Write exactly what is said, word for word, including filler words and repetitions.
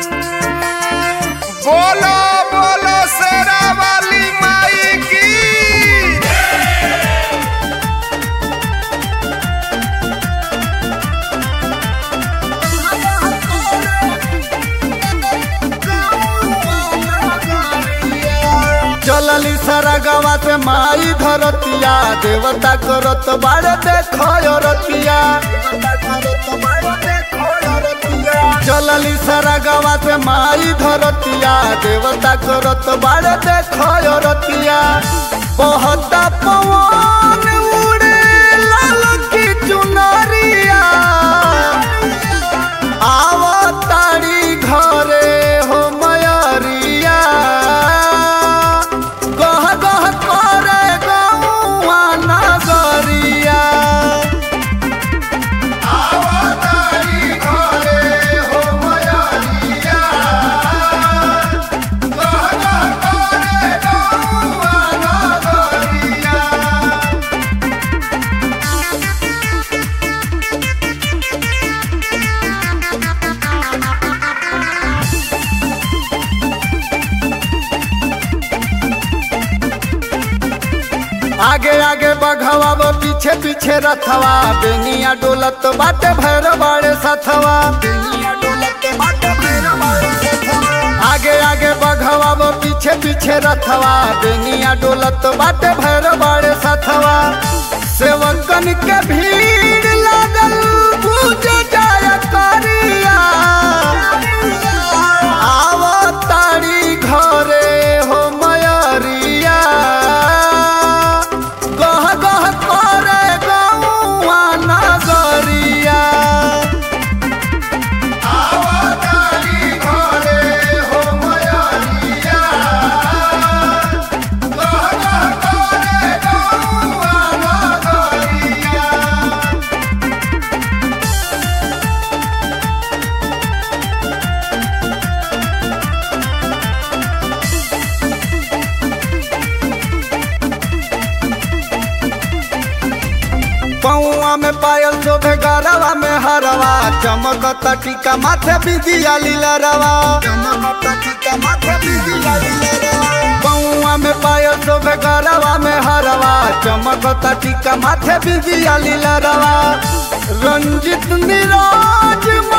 बोलो बोलो शेरा वाली माई की। चलली सारा गावा से माई धरतिया देवता करत बाड़े देखो रतिया। चलली सारा गावा से माई धरतिया देवता करत बाड़े देखो रतिया। बहुत पवन उड़े लाल की चुनरिया आवतारी घरे हो मयरिया। गह गह करे गौआ नगरिया आवतारी घरे हो मयरिया। गह गह करे गौआ नगरिया। आगे आगे बघवा वो पीछे पीछे रथवा बेनिया डोलत बाटे भैर बाड़े सथवा। आगे आगे बघवा वो पीछे पीछे रथवा बेनिया डोलत बाटे भैर बाड़े सथवा। सेवकन के भीड़ लागल पूज जाय करिया आवतारी घरे हो मयरिया। गह गह करे गौआ नगरिया आवतारी घरे हो मयरिया। गह गह करे गौआ नगरिया। पौआ में पायल शोभे गरवा में हरवा चमकता टीका माथे बिंदिया लीलरवा। पौआ में पायल शोभे गरवा में हरवा चमकता टीका माथे बिंदिया लीलरवा। रंजित निराज